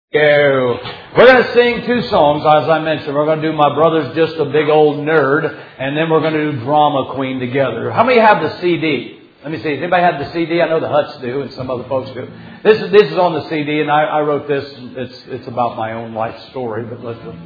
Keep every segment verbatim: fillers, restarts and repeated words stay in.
We're going to sing two songs, as I mentioned. We're going to do My Brother's Just a Big Old Nerd, and then we're going to do Drama Queen together. How many have the C D? Let me see. Does anybody have the C D? I know the Huts do, and some other folks do. This is this is on the C D, and I, I wrote this. It's it's about my own life story, but let's go.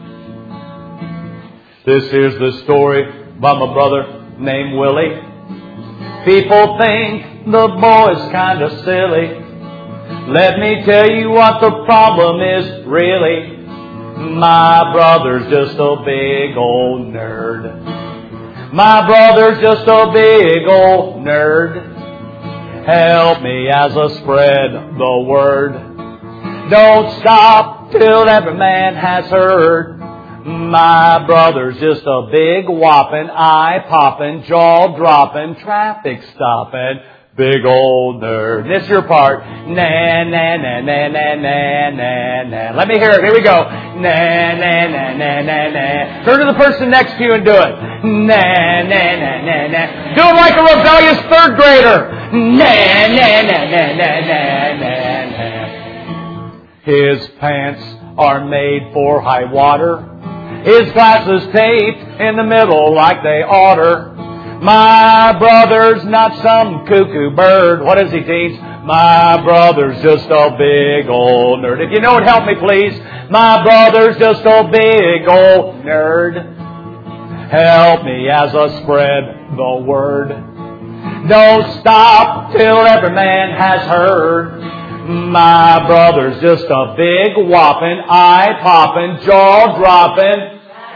This is the story about my brother named Willie. People think the boy's kind of silly. Let me tell you what the problem is, really. My brother's just a big old nerd. My brother's just a big old nerd. Help me as I spread the word. Don't stop till every man has heard. My brother's just a big whopping, eye-popping, jaw-dropping, traffic-stopping, big old nerd. This is your part. Na, na, na, na, na, na, na, na. Let me hear it. Here we go. Na, na, na, na, na, na. Turn to the person next to you and do it. Na, na, na, na, na. Do it like a rebellious third grader. Na, na, na, na, na, na, na, na. His pants are made for high water. His glasses taped in the middle like they oughter. My brother's not some cuckoo bird. What does he teach? My brother's just a big old nerd. If you know it, help me please. My brother's just a big old nerd. Help me as I spread the word. Don't stop till every man has heard. My brother's just a big whopping, eye-popping, jaw-dropping,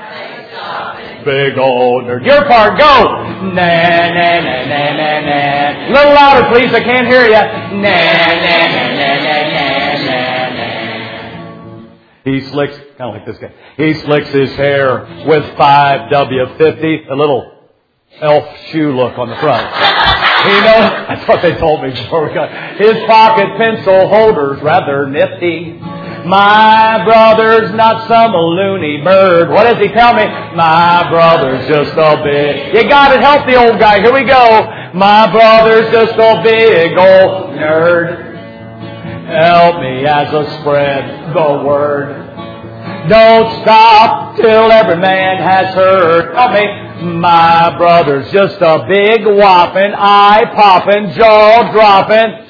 big old nerd. Your part, go! Na, na, na, na, na, na. A little louder, please. I can't hear you. Na, na, na, na, na, na, na, na. He slicks, kind of like this guy. He slicks his hair with five W fifty, a little elf shoe look on the front. You know, that's what they told me before we got. His pocket pencil holder's rather nifty. My brother's not some loony bird. What does he tell me? My brother's just a big... You got it. Help the old guy. Here we go. My brother's just a big old nerd. Help me as I spread the word. Don't stop till every man has heard. Help me. My brother's just a big whopping, eye-popping, jaw-dropping,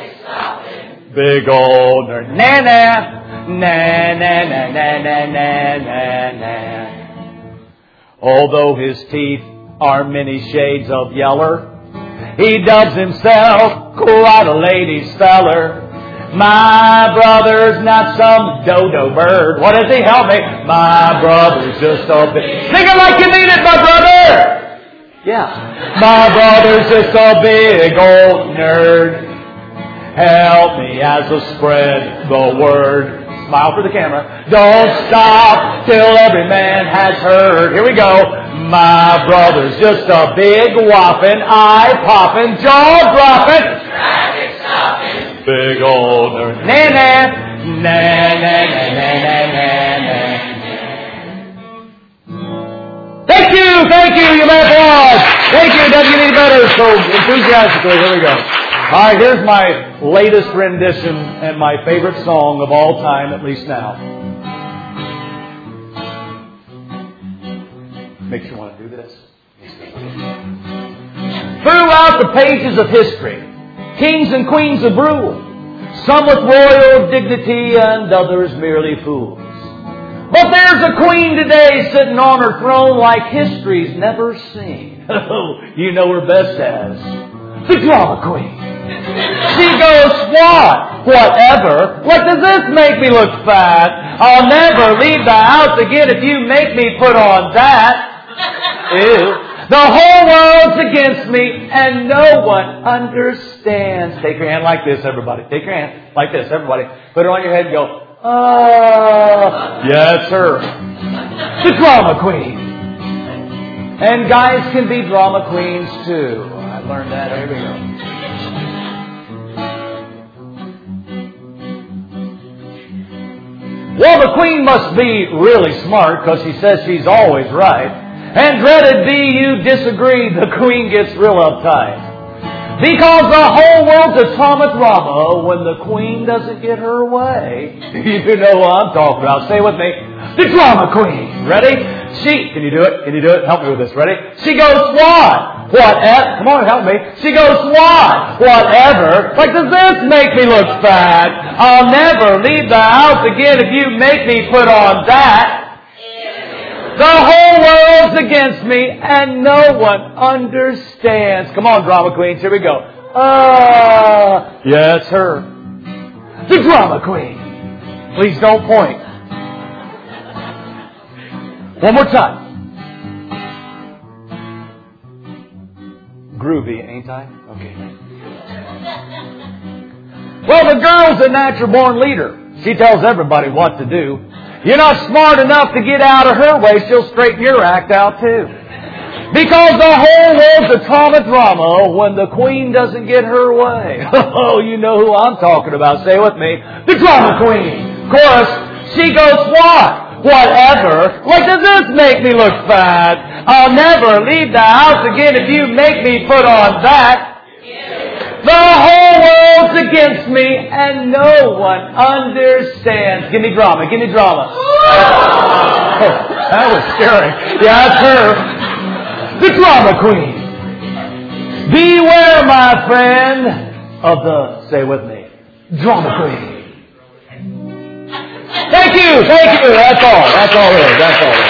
big old nerd. Na-na. Na, na, na, na, na, na, na, na. Although his teeth are many shades of yeller, he dubs himself quite a ladies' feller. My brother's not some dodo bird. What does he help me? My brother's just a big... Sing it like you mean it, my brother! Yeah. My brother's just a big old nerd. Help me as I spread the word. Smile for the camera. Don't stop till every man has heard. Here we go. My brother's just a big whopping, eye-popping, jaw-dropping, traffic-stopping, big old nerd. Na na na na na na na na. Thank you, thank you, you may applause. Thank you, doesn't get any better. So enthusiastically, here we go. All right, here's my latest rendition and my favorite song of all time, at least now. Makes you want to do this. Throughout the pages of history, kings and queens have ruled, some with royal dignity and others merely fools. But there's a queen today sitting on her throne like history's never seen. Oh, you know her best as the drama queen. She goes, what? Whatever. What does this make me look fat? I'll never leave the house again if you make me put on that. Ew. The whole world's against me and no one understands. Take your hand like this, everybody. Take your hand like this, everybody. Put it on your head and go, oh, yes, sir. The drama queen. And guys can be drama queens too. I learned that. Here we go. Well, the queen must be really smart because she says she's always right. And dreaded be you disagree, the queen gets real uptight. Because the whole world's a drama drama when the queen doesn't get her way. You know what I'm talking about. Say it with me. The drama queen. Ready? She, can you do it? Can you do it? Help me with this. Ready? She goes, what? Whatever. Come on, help me. She goes, what? Whatever. Like, does this make me look fat? I'll never leave the house again if you make me put on that. The whole world's against me and no one understands. Come on, drama queens. Here we go. Ah, yeah, it's her. The drama queen. Please don't point. One more time. Groovy, ain't I? Okay. Well, the girl's a natural born leader. She tells everybody what to do. You're not smart enough to get out of her way, she'll straighten your act out too. Because the whole world's a drama drama when the queen doesn't get her way. Oh, you know who I'm talking about. Say it with me. The drama queen. Chorus, she goes, what? Whatever. Like, does this make me look fat? I'll never leave the house again if you make me put on that. The whole world's against me and no one understands. Give me drama. Give me drama. That was scary. Yeah, that's her. The drama queen. Beware, my friend, of the, say with me, drama queen. Thank you, thank you. That's all. That's all it is. That's all it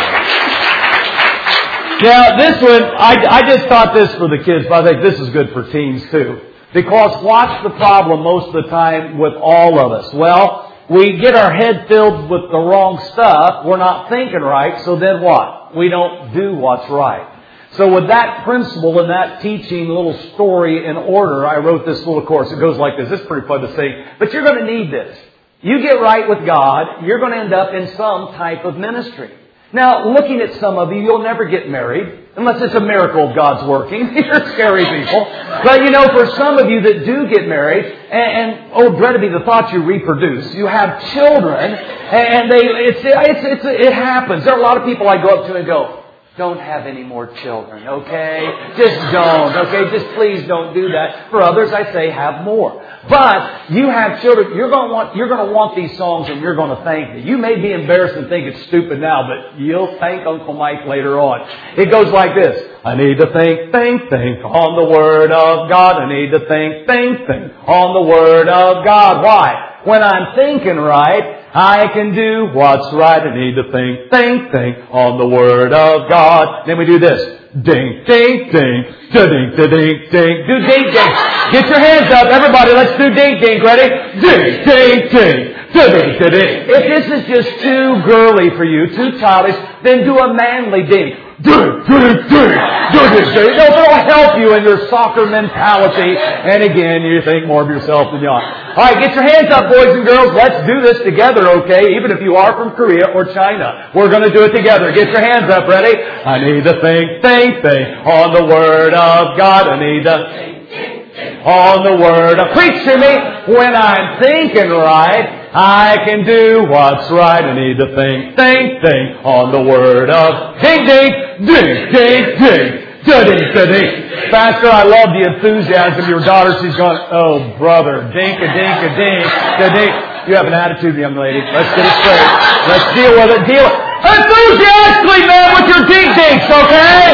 is. Now, this one, I, I just thought this for the kids, but I think this is good for teens too. Because watch the problem most of the time with all of us. Well, we get our head filled with the wrong stuff. We're not thinking right. So then what? We don't do what's right. So with that principle and that teaching little story in order, I wrote this little course. It goes like this. It's pretty fun to sing. But you're going to need this. You get right with God, you're going to end up in some type of ministry. Now, looking at some of you, you'll never get married unless it's a miracle of God's working. You're scary people. But you know, for some of you that do get married, and, and oh, dread to be the thought you reproduce, you have children, and they it's, it's, it's, it happens. There are a lot of people I go up to and go, don't have any more children, okay? Just don't, okay? Just please don't do that. For others, I say have more. But you have children, you're going to want, you're going to want these songs and you're going to thank me. You may be embarrassed and think it's stupid now, but you'll thank Uncle Mike later on. It goes like this. I need to think, think, think on the Word of God. I need to think, think, think on the Word of God. Why? When I'm thinking right, I can do what's right. I need to think, think, think on the Word of God. Then we do this. Ding, ding, ding. Da-ding, da-ding, ding. Do ding, ding. Get your hands up, everybody. Let's do ding, ding. Ready? Ding, ding, ding. Da-ding, da-ding. If this is just too girly for you, too childish, then do a manly ding. Ding, ding, ding. Ding, ding. No, it'll help you in your soccer mentality. And again, you think more of yourself than you are. All right, get your hands up, boys and girls. Let's do this together, okay? Even if you are from Korea or China. We're going to do it together. Get your hands up. Ready? I need to think, think, think on the Word of God. I need to think, think, think on the Word of... Preach to me. When I'm thinking right, I can do what's right. I need to think, think, think on the Word of... Ding, ding, ding, ding, ding. Da-ding, da-ding. Pastor, I love the enthusiasm of your daughter. She's going, oh, brother, dink-a-dink-a-dink, da-ding. You have an attitude, young lady. Let's get it straight. Let's deal with it. Deal with it. Enthusiastically, man, with your dink-dinks, okay?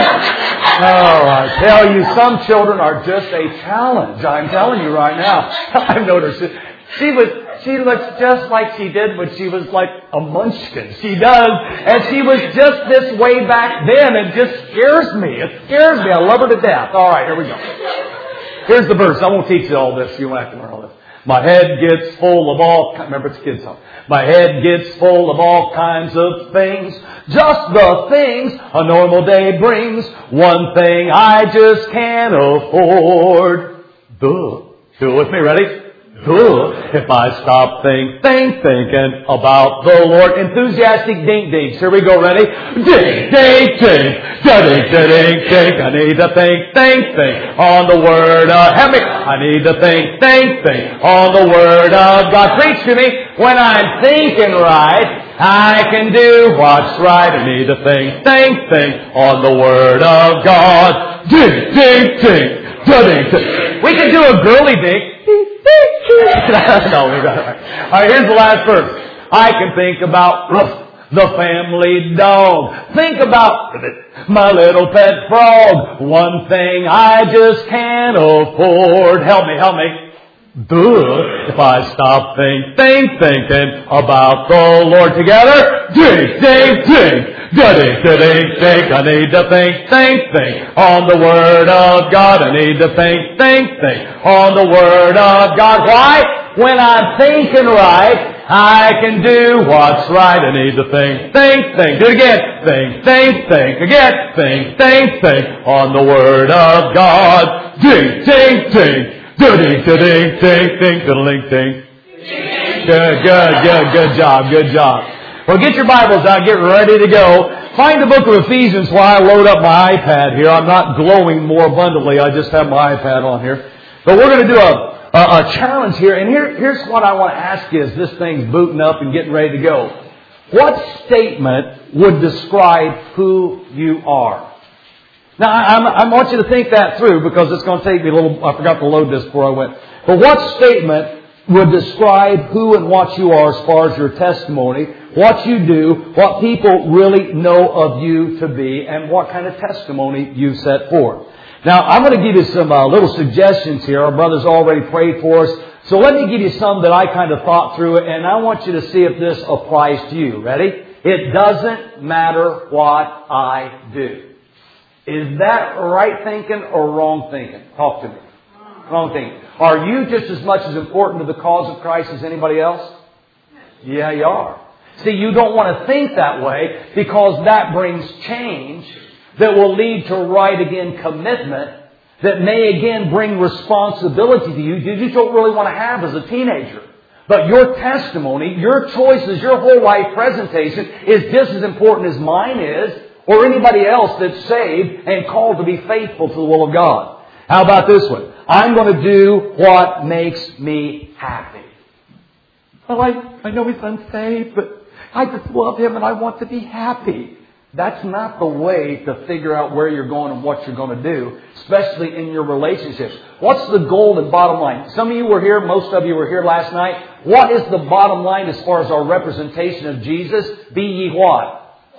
Oh, I tell you, some children are just a challenge. I'm telling you right now. I've noticed it. She was, she looks just like she did when she was like a munchkin. She does. And she was just this way back then. It just scares me. It scares me. I love her to death. All right, here we go. Here's the verse. I won't teach you all this. You won't have to learn all this. My head gets full of all... Remember, it's kids' song. My head gets full of all kinds of things. Just the things a normal day brings. One thing I just can't afford. Duh. Do it with me. Ready? Duh. If I stop think, think, thinking about the Lord. Enthusiastic ding dings. Here we go. Ready? Ding, ding, ding. Da-ding, da-ding, ding. I need to think, think, think on the Word of... Help me. I need to think, think, think on the Word of God. Preach to me. When I'm thinking right, I can do what's right. I need to think, think, think on the Word of God. Ding, ding, ding. Da-ding. We can do a girly ding. No, we got it. All right, here's the last verse. I can think about Ruff, the family dog. Think about my little pet frog. One thing I just can't afford. Help me, help me. Duh. If I stop think, think, thinking about the Lord together. Ding, ding, ding. Da-ding, da-ding, ding. I need to think, think, think on the Word of God. I need to think, think, think on the Word of God. Why? When I'm thinking right, I can do what's right. I need to think, think, think. Do it again. Think, think, think. Again. Think, think, think on the Word of God. Ding, ding, ding. Do-ding, do-ding, ding, ding, do-ding, ding. Good, good, good, good job, good job. Well, get your Bibles out, get ready to go. Find the book of Ephesians while I load up my iPad here. I'm not glowing more abundantly, I just have my iPad on here. But we're going to do a, a, a challenge here, and here, here's what I want to ask you as this thing's booting up and getting ready to go. What statement would describe who you are? Now, I, I want you to think that through because it's going to take me a little... I forgot to load this before I went. But what statement would describe who and what you are as far as your testimony, what you do, what people really know of you to be, and what kind of testimony you set forth. Now, I'm going to give you some uh, little suggestions here. Our brother's already prayed for us. So let me give you some that I kind of thought through, and I want you to see if this applies to you. Ready? It doesn't matter what I do. Is that right thinking or wrong thinking? Talk to me. Wrong thinking. Are you just as much as important to the cause of Christ as anybody else? Yeah, you are. See, you don't want to think that way because that brings change that will lead to right again commitment that may again bring responsibility to you that you don't really want to have as a teenager. But your testimony, your choices, your whole life presentation is just as important as mine is or anybody else that's saved and called to be faithful to the will of God. How about this one? I'm going to do what makes me happy. Well, I, I know he's unsaved, but I just love him and I want to be happy. That's not the way to figure out where you're going and what you're going to do, especially in your relationships. What's the goal and bottom line? Some of you were here, most of you were here last night. What is the bottom line as far as our representation of Jesus? Be ye what?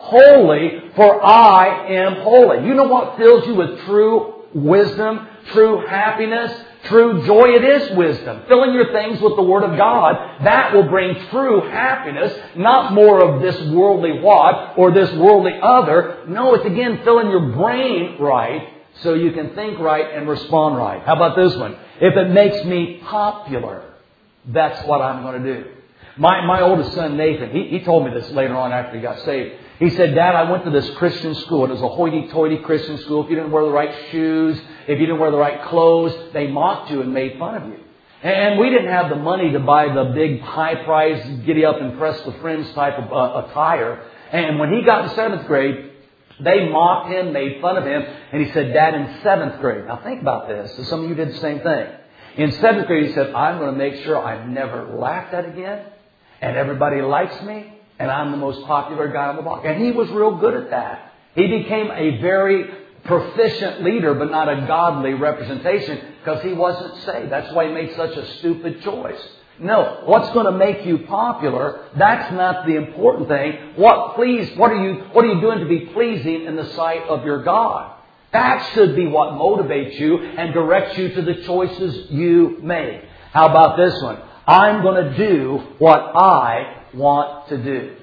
Holy, for I am holy. You know what fills you with true wisdom, true happiness, true joy? It is wisdom. Filling your things with the Word of God. That will bring true happiness, not more of this worldly what or this worldly other. No, it's again filling your brain right so you can think right and respond right. How about this one? If it makes me popular, that's what I'm going to do. My, my oldest son, Nathan, he, he told me this later on after he got saved. He said, Dad, I went to this Christian school. It was a hoity-toity Christian school. If you didn't wear the right shoes, if you didn't wear the right clothes, they mocked you and made fun of you. And we didn't have the money to buy the big high-priced, giddy-up-and-press-the-friends type of uh, attire. And when he got to seventh grade, they mocked him, made fun of him. And he said, Dad, in seventh grade, now think about this. So some of you did the same thing. In seventh grade, he said, I'm going to make sure I'm never laughed at again. And everybody likes me. And I'm the most popular guy on the block. And he was real good at that. He became a very proficient leader, but not a godly representation because he wasn't saved. That's why he made such a stupid choice. No, what's going to make you popular, that's not the important thing. What please, what are you, what are you doing to be pleasing in the sight of your God? That should be what motivates you and directs you to the choices you make. How about this one? I'm going to do what I want to do.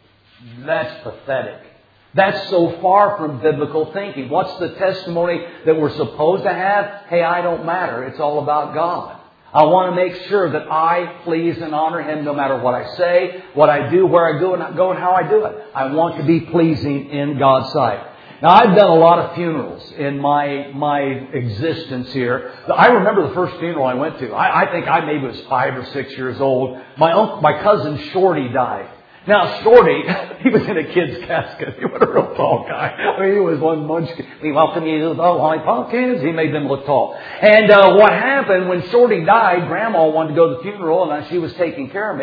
That's pathetic. That's so far from biblical thinking. What's the testimony that we're supposed to have? Hey, I don't matter. It's all about God. I want to make sure that I please and honor Him no matter what I say, what I do, where I go, and go and how I do it. I want to be pleasing in God's sight. Now, I've done a lot of funerals in my my existence here. I remember the first funeral I went to. I, I think I maybe was five or six years old. My uncle, my cousin Shorty died. Now, Shorty, he was in a kid's casket. He was a real tall guy. I mean, he was one munchkin. We welcome you to the Lollipop Kids. He made them look tall. And uh, what happened when Shorty died, Grandma wanted to go to the funeral, and she was taking care of me.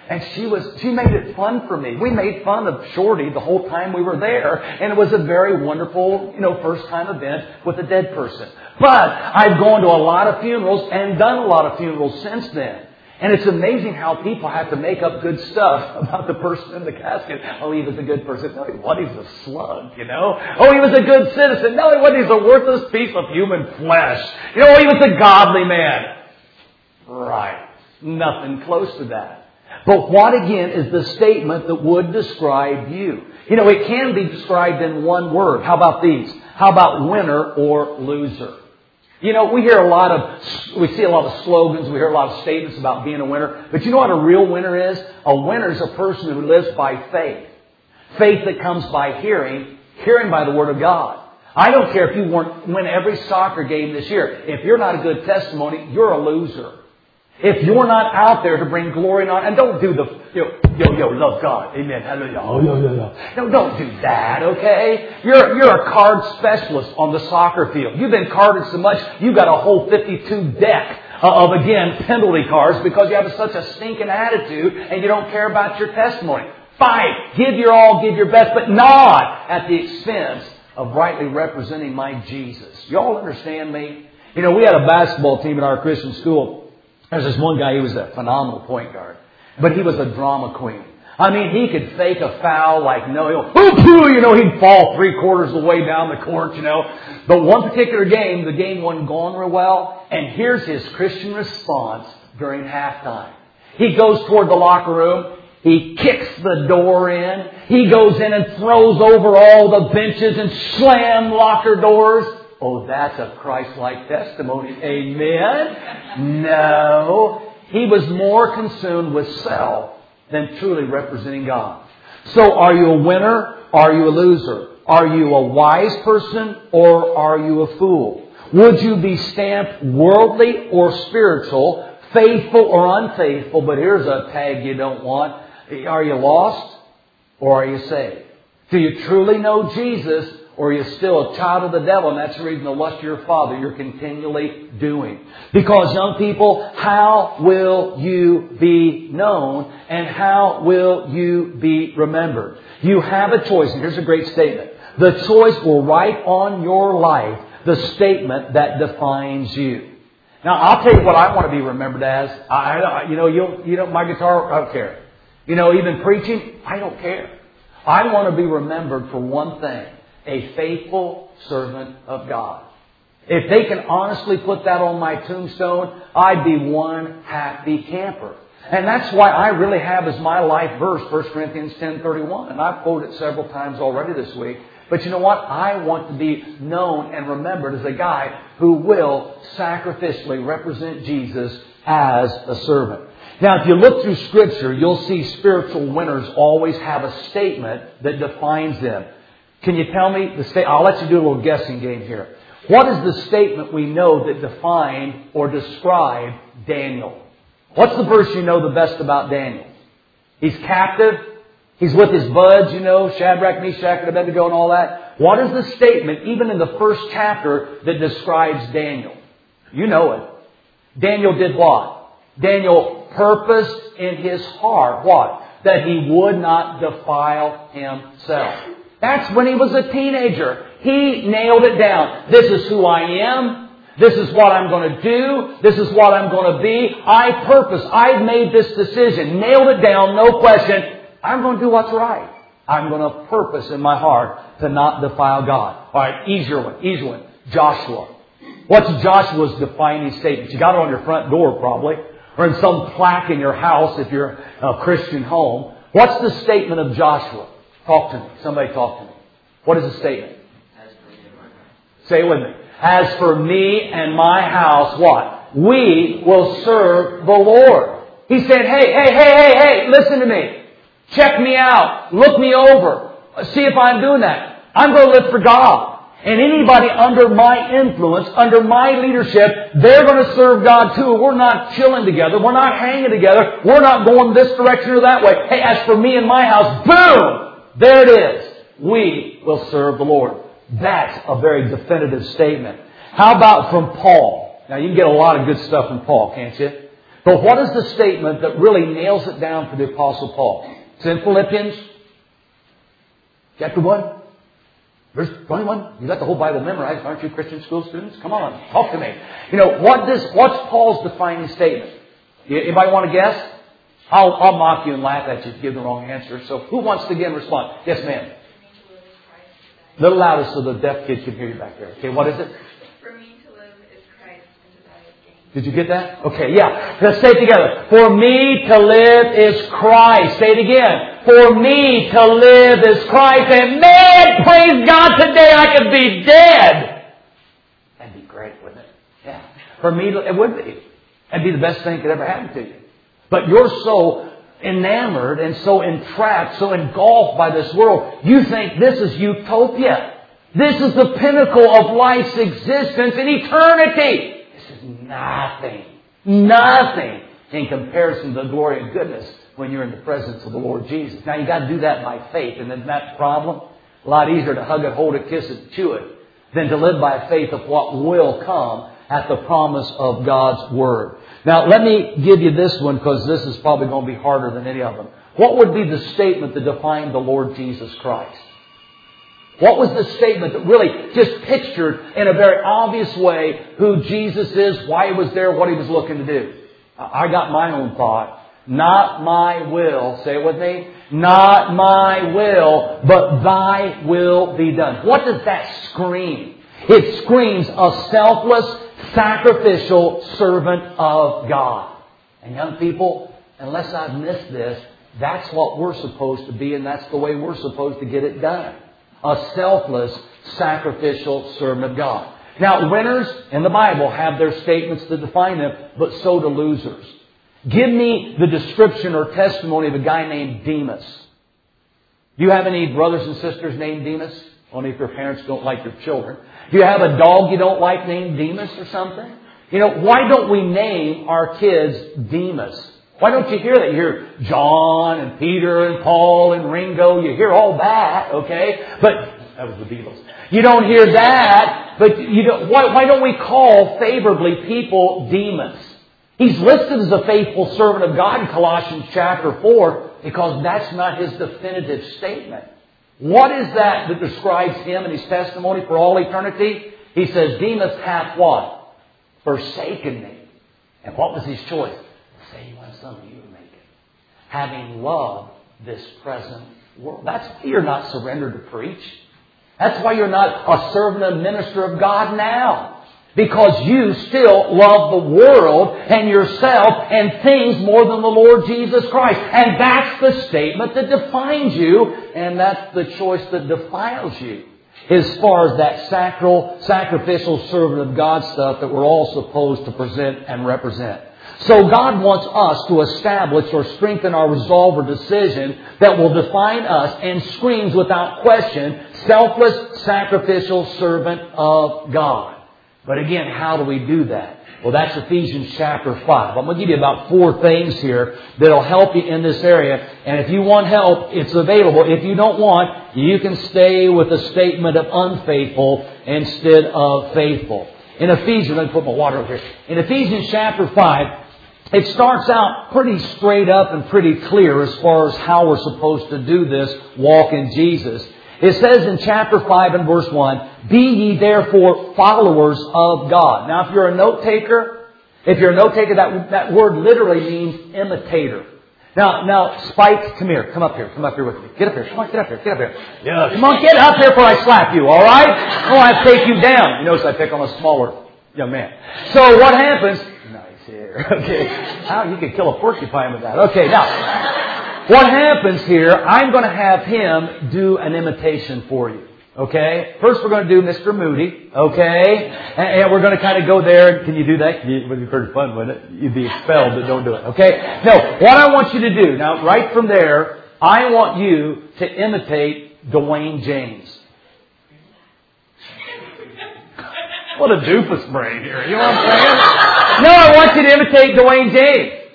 And she was, she made it fun for me. We made fun of Shorty the whole time we were there. And it was a very wonderful, you know, first time event with a dead person. But I've gone to a lot of funerals and done a lot of funerals since then. And it's amazing how people have to make up good stuff about the person in the casket. Oh, he was a good person. No, he wasn't. He was a slug, you know. Oh, he was a good citizen. No, he wasn't. He's a worthless piece of human flesh. You know, he was a godly man. Right. Nothing close to that. But what, again, is the statement that would describe you? You know, it can be described in one word. How about these? How about winner or loser? You know, we hear a lot of, we see a lot of slogans, we hear a lot of statements about being a winner. But you know what a real winner is? A winner is a person who lives by faith. Faith that comes by hearing, hearing by the Word of God. I don't care if you win every soccer game this year. If you're not a good testimony, you're a loser. If you're not out there to bring glory and honor, and don't do the, yo, yo, yo, love God. Amen. Hallelujah. Oh, yo, yo, yo. No, don't do that, okay? You're, you're a card specialist on the soccer field. You've been carded so much, you've got a whole fifty-two deck of, again, penalty cards because you have such a stinking attitude and you don't care about your testimony. Fight. Give your all, give your best, but not at the expense of rightly representing my Jesus. You all understand me? You know, we had a basketball team at our Christian school. There's this one guy, he was a phenomenal point guard. But he was a drama queen. I mean, he could fake a foul like no, he'll, you know, he'd fall three quarters of the way down the court, you know. But one particular game, the game wasn't going real well. And here's his Christian response during halftime. He goes toward the locker room. He kicks the door in. He goes in and throws over all the benches and slams locker doors. Oh, that's a Christ-like testimony. Amen? No. He was more consumed with self than truly representing God. So are you a winner? Are you a loser? Are you a wise person or are you a fool? Would you be stamped worldly or spiritual, faithful or unfaithful? But here's a tag you don't want. Are you lost or are you saved? Do you truly know Jesus? Or you're still a child of the devil, and that's the reason the lust of your father you're continually doing. Because, young people, how will you be known and how will you be remembered? You have a choice, and here's a great statement. The choice will write on your life the statement that defines you. Now, I'll tell you what I want to be remembered as. I, you know, you, you know, my guitar, I don't care. You know, even preaching, I don't care. I want to be remembered for one thing. A faithful servant of God. If they can honestly put that on my tombstone, I'd be one happy camper. And that's why I really have as my life verse, First Corinthians ten thirty-one. And I've quoted it several times already this week. But you know what? I want to be known and remembered as a guy who will sacrificially represent Jesus as a servant. Now, if you look through Scripture, you'll see spiritual winners always have a statement that defines them. Can you tell me the state? I'll let you do a little guessing game here. What is the statement we know that defined or described Daniel? What's the verse you know the best about Daniel? He's captive. He's with his buds, you know, Shadrach, Meshach, and Abednego and all that. What is the statement, even in the first chapter, that describes Daniel? You know it. Daniel did what? Daniel purposed in his heart what? That he would not defile himself. That's when he was a teenager. He nailed it down. This is who I am. This is what I'm going to do. This is what I'm going to be. I purpose. I've made this decision. Nailed it down. No question. I'm going to do what's right. I'm going to purpose in my heart to not defile God. All right. Easier one. Easier one. Joshua. What's Joshua's defining statement? You got it on your front door probably. Or in some plaque in your house if you're a Christian home. What's the statement of Joshua? Talk to me. Somebody talk to me. What is the statement? Say it with me. As for me and my house, what? We will serve the Lord. He said, hey, hey, hey, hey, hey, listen to me. Check me out. Look me over. See if I'm doing that. I'm going to live for God. And anybody under my influence, under my leadership, they're going to serve God too. We're not chilling together. We're not hanging together. We're not going this direction or that way. Hey, as for me and my house, boom! There it is. We will serve the Lord. That's a very definitive statement. How about from Paul? Now, you can get a lot of good stuff from Paul, can't you? But what is the statement that really nails it down for the Apostle Paul? It's in Philippians chapter one. Verse twenty-one. You got the whole Bible memorized, aren't you, Christian school students? Come on, talk to me. You know, what does, what's Paul's defining statement? Anybody want to guess? I'll, I'll mock you and laugh at you if you give the wrong answer. So who wants to again respond? Yes, ma'am. A little louder so the deaf kid can hear you back there. Okay, what is it? For me to live is Christ and to die is gain. Did you get that? Okay, yeah. Let's say it together. For me to live is Christ. Say it again. For me to live is Christ. And man, praise God, today I could be dead. That'd be great, wouldn't it? Yeah. For me, it would be. That'd be the best thing that could ever happen to you. But you're so enamored and so entrapped, so engulfed by this world, you think this is utopia. This is the pinnacle of life's existence in eternity. This is nothing. Nothing in comparison to the glory and goodness when you're in the presence of the Lord Jesus. Now you got to do that by faith, and isn't that the problem? A lot easier to hug it, hold it, kiss it, chew it, than to live by faith of what will come at the promise of God's Word. Now, let me give you this one because this is probably going to be harder than any of them. What would be the statement that defined the Lord Jesus Christ? What was the statement that really just pictured in a very obvious way who Jesus is, why He was there, what He was looking to do? I got my own thought. Not my will, say it with me, not my will, but Thy will be done. What does that scream? It screams a selfless, sacrificial servant of God. And young people, unless I've missed this, that's what we're supposed to be, and that's the way we're supposed to get it done. A selfless, sacrificial servant of God. Now, winners in the Bible have their statements to define them, but so do losers. Give me the description or testimony of a guy named Demas. Do you have any brothers and sisters named Demas? Only if your parents don't like your children. Do you have a dog you don't like named Demas or something? You know, why don't we name our kids Demas? Why don't you hear that? You hear John and Peter and Paul and Ringo. You hear all that, okay? But that was the Beatles. You don't hear that, but you don't, why, why don't we call favorably people Demas? He's listed as a faithful servant of God in Colossians chapter four because that's not his definitive statement. What is that that describes him and his testimony for all eternity? He says, Demas hath what? Forsaken me. And what was his choice? The same one some of you are making. Having loved this present world. That's why you're not surrendered to preach. That's why you're not a servant and minister of God now. Because you still love the world and yourself and things more than the Lord Jesus Christ. And that's the statement that defines you. And that's the choice that defiles you. As far as that sacral, sacrificial servant of God stuff that we're all supposed to present and represent. So God wants us to establish or strengthen our resolve or decision that will define us and screams without question, selfless, sacrificial servant of God. But again, how do we do that? Well, that's Ephesians chapter five. I'm going to give you about four things here that will help you in this area. And if you want help, it's available. If you don't want, you can stay with a statement of unfaithful instead of faithful. In Ephesians, let me put my water over here. In Ephesians chapter five, it starts out pretty straight up and pretty clear as far as how we're supposed to do this walk in Jesus. It says in chapter five and verse one, be ye therefore followers of God. Now, if you're a note taker, if you're a note taker, that, that word literally means imitator. Now, now, Spike, come here. Come up here. Come up here with me. Get up here. Come on, get up here. Get up here. Yeah, come on, get up here before I slap you, all right? I don't want to take you down. You notice I pick on a smaller young man. So what happens... Nice here. Okay. How you could kill a porcupine with that. Okay, now... What happens here, I'm going to have him do an imitation for you. Okay? First we're going to do Mister Moody. Okay? And, and we're going to kind of go there. Can you do that? It would be pretty fun, wouldn't it? You'd be expelled, but don't do it. Okay? No, what I want you to do, now right from there, I want you to imitate Dwayne James. What a doofus brain here. You know what I'm saying? No, I want you to imitate Dwayne James.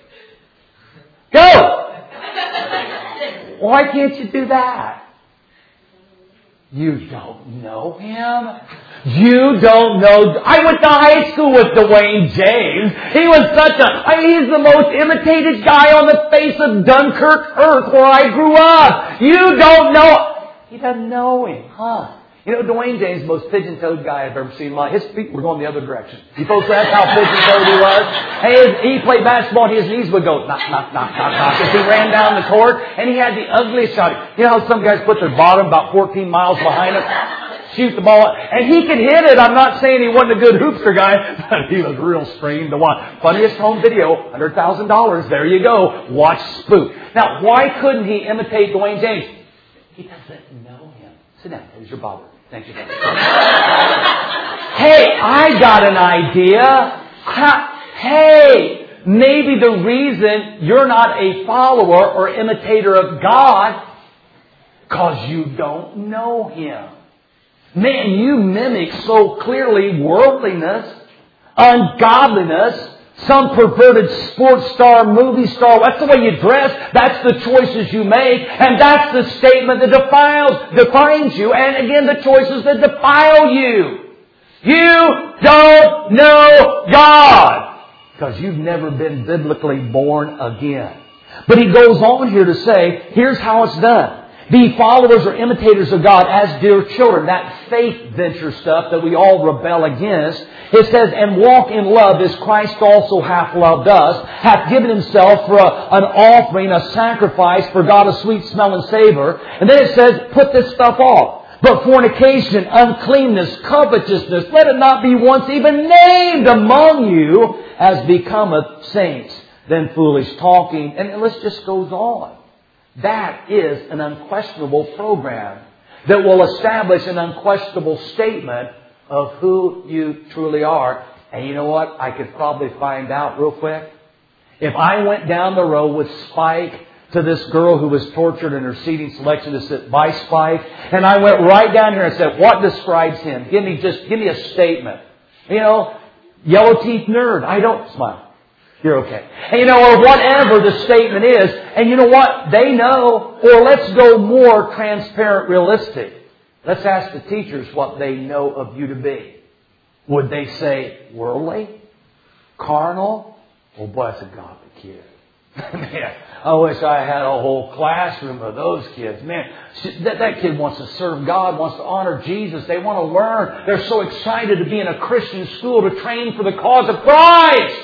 Go! Why can't you do that? You don't know him? You don't know... I went to high school with Dwayne James. He was such a... He's the most imitated guy on the face of Dunkirk Earth where I grew up. You don't know... He doesn't know him, huh? You know, Dwayne James is the most pigeon-toed guy I've ever seen in my life. His feet were going the other direction. You folks, that's how pigeon-toed he was. And his, he played basketball and his knees would go knock, knock, knock, knock, knock as he ran down the court. And he had the ugliest shot. You know how some guys put their bottom about fourteen miles behind them? Shoot the ball. And he could hit it. I'm not saying he wasn't a good hoopster guy, but he was real strange to watch. Funniest home video, one hundred thousand dollars. There you go. Watch Spook. Now, why couldn't he imitate Dwayne James? He doesn't know him. Sit down. There's your bottle. Thank you. Hey, I got an idea. Hey, maybe the reason you're not a follower or imitator of God, because you don't know Him. Man, you mimic so clearly worldliness, ungodliness, some perverted sports star, movie star. That's the way you dress. That's the choices you make. And that's the statement that defiles, defines you. And again, the choices that defile you. You don't know God. Because you've never been biblically born again. But he goes on here to say, here's how it's done. Be followers or imitators of God as dear children. That faith venture stuff that we all rebel against. It says, and walk in love as Christ also hath loved us, hath given himself for a, an offering, a sacrifice for God, a sweet smelling savor. And then it says, put this stuff off. But fornication, uncleanness, covetousness, let it not be once even named among you as becometh saints. Then foolish talking. And the list just goes on. That is an unquestionable program that will establish an unquestionable statement of who you truly are. And you know what? I could probably find out real quick. If I went down the road with Spike to this girl who was tortured in her seating selection to sit by Spike, and I went right down here and said, what describes him? Give me just, give me a statement. You know, yellow teeth nerd. I don't smile. You're okay. And you know, or whatever the statement is. And you know what? They know. Or let's go more transparent, realistic. Let's ask the teachers what they know of you to be. Would they say worldly? Carnal? Oh boy, that's a godly kid. Man, I wish I had a whole classroom of those kids. Man, that, that kid wants to serve God, wants to honor Jesus. They want to learn. They're so excited to be in a Christian school to train for the cause of Christ.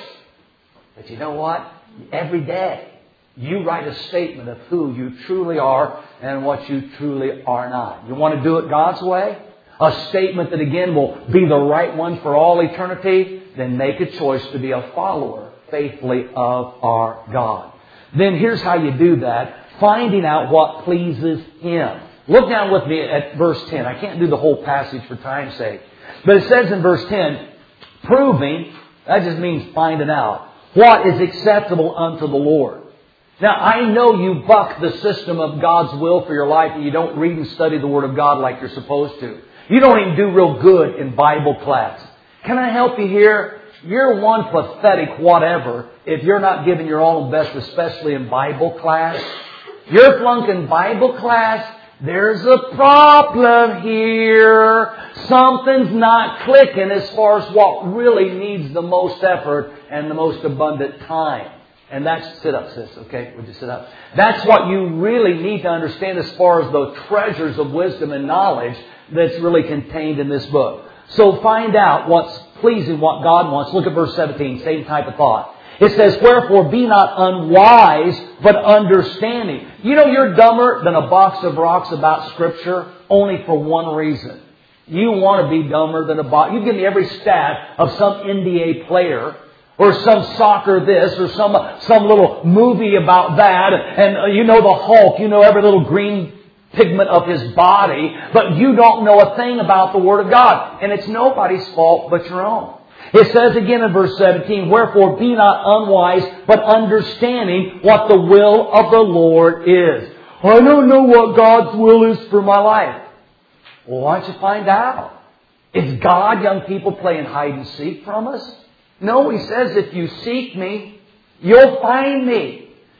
But you know what? Every day, you write a statement of who you truly are and what you truly are not. You want to do it God's way? A statement that again will be the right one for all eternity? Then make a choice to be a follower faithfully of our God. Then here's how you do that. Finding out what pleases Him. Look down with me at verse ten. I can't do the whole passage for time's sake. But it says in verse ten, proving, that just means finding out, what is acceptable unto the Lord. Now, I know you buck the system of God's will for your life and you don't read and study the Word of God like you're supposed to. You don't even do real good in Bible class. Can I help you here? You're one pathetic whatever if you're not giving your all best, especially in Bible class. You're flunking Bible class. There's a problem here. Something's not clicking as far as what really needs the most effort and the most abundant time. And that's, sit up, sis, okay? Would you sit up? That's what you really need to understand as far as the treasures of wisdom and knowledge that's really contained in this book. So find out what's pleasing, what God wants. Look at verse seventeen, same type of thought. It says, wherefore be not unwise, but understanding. You know you're dumber than a box of rocks about Scripture only for one reason. You want to be dumber than a box. You give me every stat of some N B A player or some soccer this or some some little movie about that. And uh, you know the Hulk. You know every little green pigment of his body. But you don't know a thing about the Word of God. And it's nobody's fault but your own. It says again in verse seventeen, wherefore be not unwise, but understanding what the will of the Lord is. I don't know what God's will is for my life. Well, why don't you find out? Is God, young people, playing hide and seek from us? No, He says, if you seek me, you'll find me.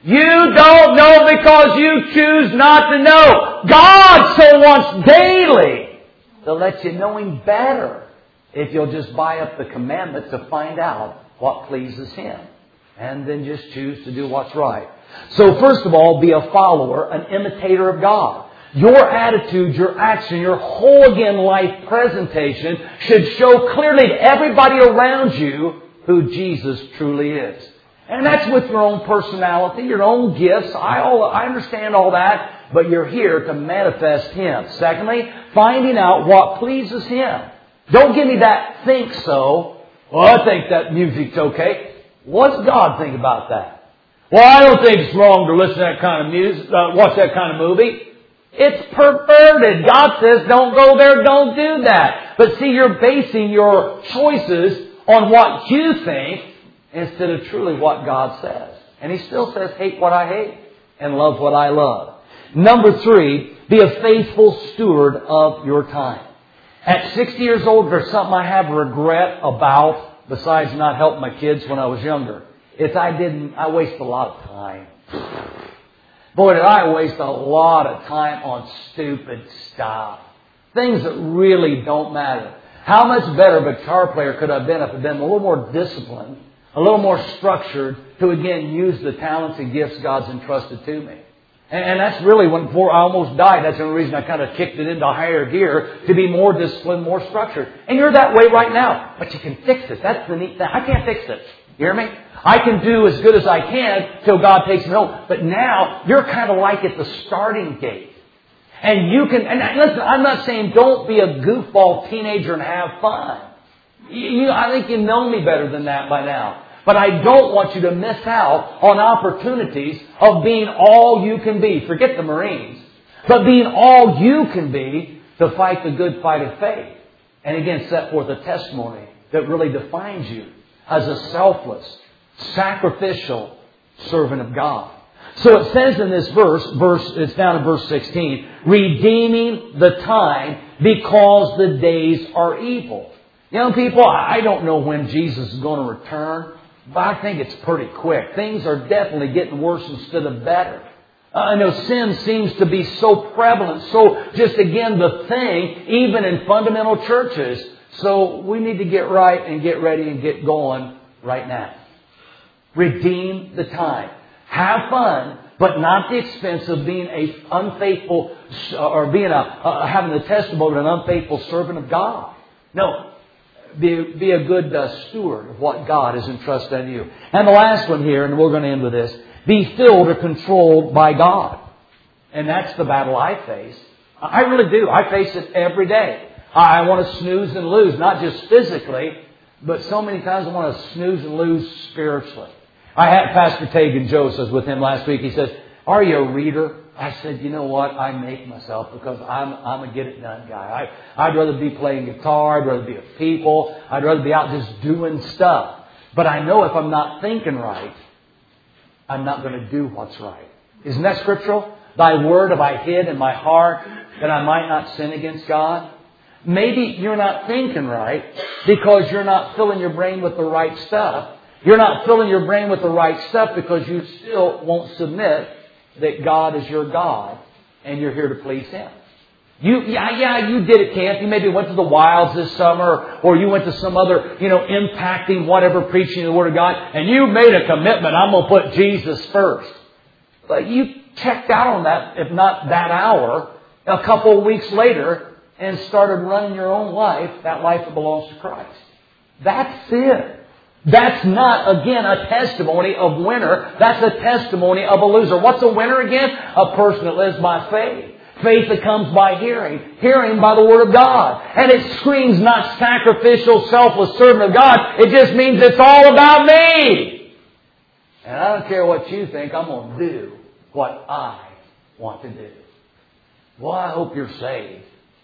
You don't know because you choose not to know. God so wants daily to let you know Him better if you'll just buy up the commandment to find out what pleases Him. And then just choose to do what's right. So first of all, be a follower, an imitator of God. Your attitude, your action, your whole again life presentation should show clearly to everybody around you who Jesus truly is. And that's with your own personality, your own gifts. I, all, I understand all that, but you're here to manifest Him. Secondly, finding out what pleases Him. Don't give me that think so. Well, I think that music's okay. What does God think about that? Well, I don't think it's wrong to listen to that kind of music, uh, watch that kind of movie. It's perverted. God says don't go there, don't do that. But see, you're basing your choices on what you think instead of truly what God says. And He still says, hate what I hate and love what I love. Number three, be a faithful steward of your time. At sixty years old, there's something I have regret about besides not helping my kids when I was younger. It's I didn't, I wasted a lot of time. Boy, did I waste a lot of time on stupid stuff. Things that really don't matter. How much better of a guitar player could I have been if I had been a little more disciplined, a little more structured to again use the talents and gifts God's entrusted to me. And that's really when, before I almost died, that's the only reason I kind of kicked it into higher gear to be more disciplined, more structured. And you're that way right now. But you can fix it. That's the neat thing. I can't fix it. You hear me? I can do as good as I can till God takes me home. But now, you're kind of like at the starting gate. And you can, and listen, I'm not saying don't be a goofball teenager and have fun. You, I think you know me better than that by now. But I don't want you to miss out on opportunities of being all you can be. Forget the Marines. But being all you can be to fight the good fight of faith. And again, set forth a testimony that really defines you as a selfless, sacrificial servant of God. So it says in this verse, verse it's down in verse sixteen, redeeming the time because the days are evil. Young people, I don't know when Jesus is going to return. But I think it's pretty quick. Things are definitely getting worse instead of better. Uh, I know sin seems to be so prevalent. So just again, the thing, even in fundamental churches. So we need to get right and get ready and get going right now. Redeem the time. Have fun, but not at the expense of being a unfaithful, or being a, uh, having the testimony of an unfaithful servant of God. No. Be, be a good uh, steward of what God has entrusted in you. And the last one here, and we're going to end with this, be filled or controlled by God. And that's the battle I face. I really do. I face it every day. I want to snooze and lose, not just physically, but so many times I want to snooze and lose spiritually. I had Pastor Tegan Joseph with him last week. He says, are you a reader? I said, you know what? I make myself because I'm I'm a get-it-done guy. I, I'd rather be playing guitar. I'd rather be with people. I'd rather be out just doing stuff. But I know if I'm not thinking right, I'm not going to do what's right. Isn't that scriptural? Thy word have I hid in my heart that I might not sin against God. Maybe you're not thinking right because you're not filling your brain with the right stuff. You're not filling your brain with the right stuff because you still won't submit that God is your God and you're here to please Him. You, yeah, yeah, you did it, camp. You maybe went to the wilds this summer, or you went to some other, you know, impacting whatever, preaching the Word of God, and you made a commitment. I'm going to put Jesus first. But you checked out on that, if not that hour, a couple of weeks later, and started running your own life, that life that belongs to Christ. That's it. That's not, again, a testimony of winner. That's a testimony of a loser. What's a winner again? A person that lives by faith. Faith that comes by hearing. Hearing by the Word of God. And it screams not sacrificial, selfless servant of God. It just means it's all about me. And I don't care what you think. I'm going to do what I want to do. Well, I hope you're saved.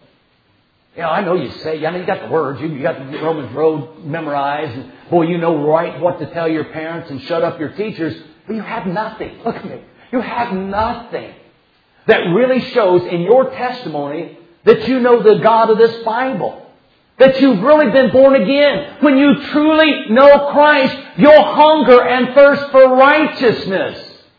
You know, I know you say, I mean, you got the words, you got the Romans Road memorized, and boy, you know right what to tell your parents and shut up your teachers, but you have nothing. Look at me. You have nothing that really shows in your testimony that you know the God of this Bible. That you've really been born again. When you truly know Christ, you'll hunger and thirst for righteousness.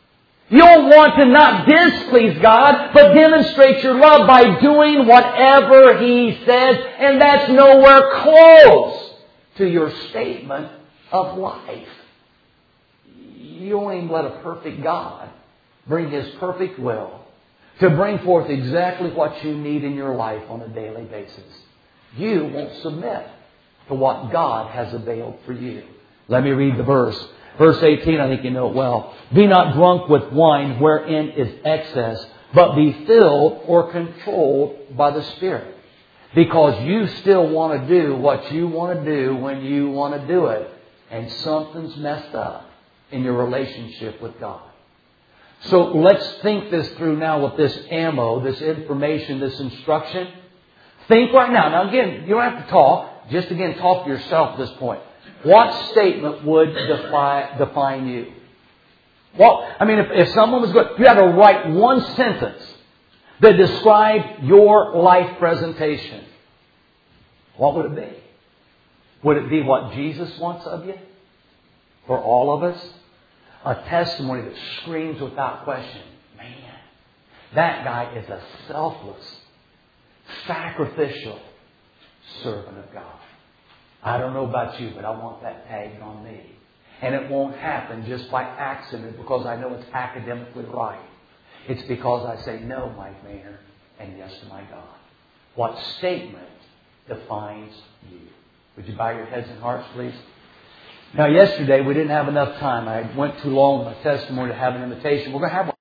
You'll want to not displease God, but demonstrate your love by doing whatever He says, and that's nowhere close to your statement of life. You don't even let a perfect God bring His perfect will to bring forth exactly what you need in your life on a daily basis. You won't submit to what God has availed for you. Let me read the verse. Verse eighteen, I think you know it well. Be not drunk with wine wherein is excess, but be filled or controlled by the Spirit. Because you still want to do what you want to do when you want to do it. And something's messed up in your relationship with God. So let's think this through now with this ammo, this information, this instruction. Think right now. Now again, you don't have to talk. Just again, talk to yourself at this point. What statement would defy, define you? Well, I mean, if, if someone was good, you had to write one sentence that described your life presentation. What would it be? Would it be what Jesus wants of you? For all of us? A testimony that screams without question, man, that guy is a selfless, sacrificial servant of God. I don't know about you, but I want that tagged on me. And it won't happen just by accident because I know it's academically right. It's because I say no, Mike Maynard, and yes to my God. What statement defines you? Would you bow your heads and hearts, please? Now, yesterday we didn't have enough time. I went too long with my testimony to have an invitation. We're going to have one.